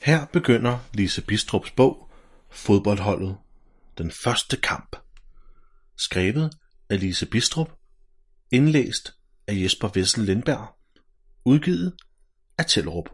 Her begynder Lise Bidstrups bog Fodboldholdet. Den første kamp. Skrevet af Lise Bidstrup. Indlæst af Jesper Wessel Lindberg. Udgivet af Tellerup.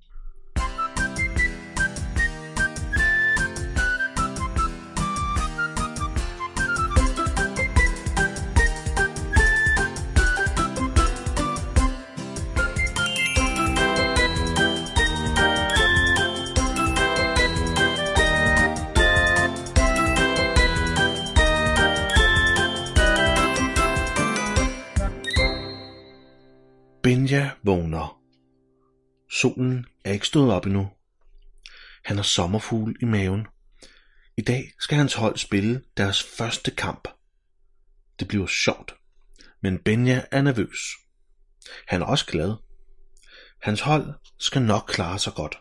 Benja vågner. Solen er ikke stået op endnu. Han har sommerfugle i maven. I dag skal hans hold spille deres første kamp. Det bliver sjovt, men Benja er nervøs. Han er også glad. Hans hold skal nok klare sig godt.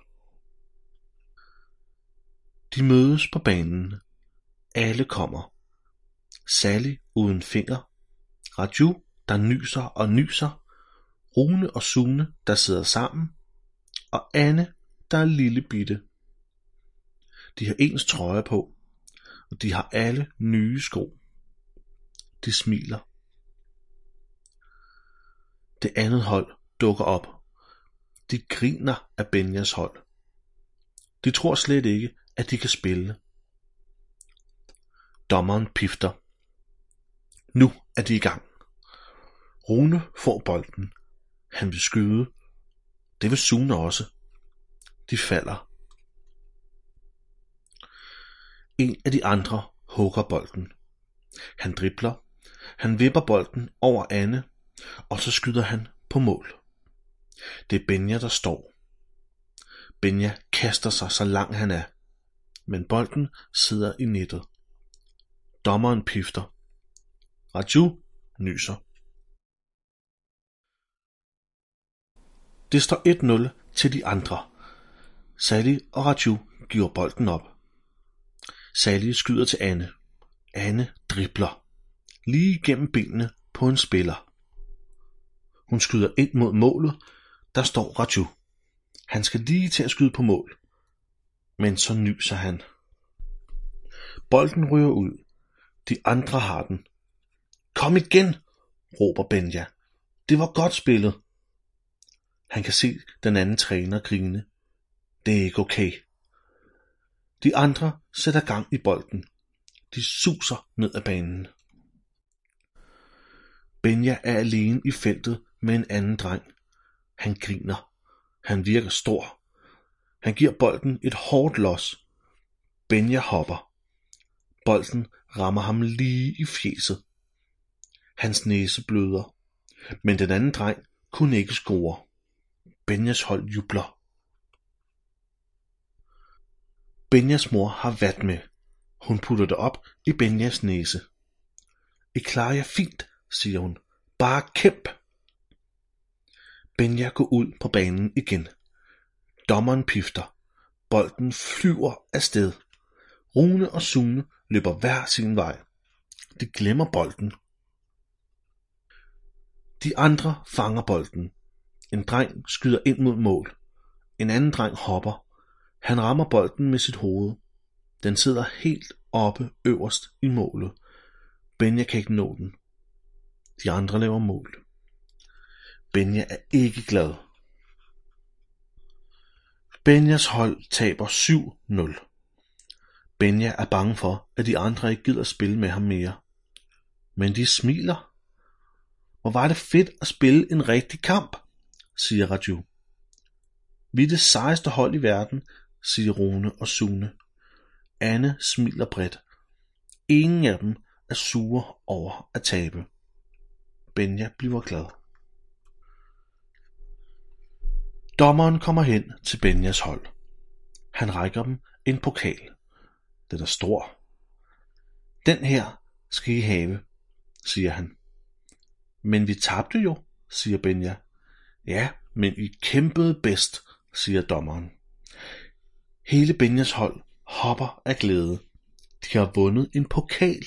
De mødes på banen. Alle kommer. Sally uden finger. Raju, der nyser og nyser. Rune og Sune, der sidder sammen, og Anne, der er lille bitte. De har ens trøjer på, og de har alle nye sko. De smiler. Det andet hold dukker op. De griner af Benjas hold. De tror slet ikke, at de kan spille. Dommeren pifter. Nu er de i gang. Rune får bolden. Han vil skyde. Det vil Sune også. De falder. En af de andre hugger bolden. Han dribler. Han vipper bolden over Anne, og så skyder han på mål. Det er Benja, der står. Benja kaster sig så langt han er, men bolden sidder i nettet. Dommeren pifter. Raju nyser. Det står 1-0 til de andre. Sally og Raju giver bolden op. Sally skyder til Anne. Anne dribler. Lige gennem benene på en spiller. Hun skyder ind mod målet. Der står Raju. Han skal lige til at skyde på mål. Men så nyser han. Bolden ryger ud. De andre har den. Kom igen, råber Benja. Det var godt spillet. Han kan se den anden træner grine. Det er ikke okay. De andre sætter gang i bolden. De suser ned ad banen. Benja er alene i feltet med en anden dreng. Han griner. Han virker stor. Han giver bolden et hårdt los. Benja hopper. Bolden rammer ham lige i fjeset. Hans næse bløder. Men den anden dreng kunne ikke score. Benjas hold jubler. Benjas mor har vat med. Hun putter det op i Benjas næse. I klarer jer fint, siger hun. Bare kæmp. Benja går ud på banen igen. Dommeren pifter. Bolden flyver afsted. Rune og Sune løber hver sin vej. De glemmer bolden. De andre fanger bolden. En dreng skyder ind mod mål. En anden dreng hopper. Han rammer bolden med sit hoved. Den sidder helt oppe øverst i målet. Benja kan ikke nå den. De andre laver mål. Benja er ikke glad. Benjas hold taber 7-0. Benja er bange for, at de andre ikke gider spille med ham mere. Men de smiler. Hvor var det fedt at spille en rigtig kamp, siger Raju. Vi er det sejeste hold i verden, siger Rune og Sune. Anne smiler bredt. Ingen af dem er sure over at tabe. Benja bliver glad. Dommeren kommer hen til Benjas hold. Han rækker dem en pokal. Den er stor. Den her skal I have, siger han. Men vi tabte jo, siger Benja. Ja, men I kæmpede bedst, siger dommeren. Hele Benjas hold hopper af glæde. De har vundet en pokal.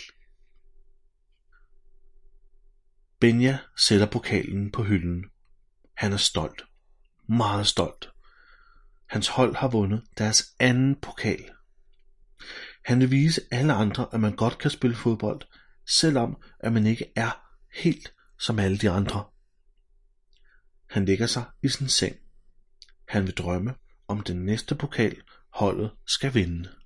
Benja sætter pokalen på hylden. Han er stolt. Meget stolt. Hans hold har vundet deres anden pokal. Han vil vise alle andre, at man godt kan spille fodbold, selvom at man ikke er helt som alle de andre. Han lægger sig i sin seng. Han vil drømme om den næste pokal, holdet skal vinde.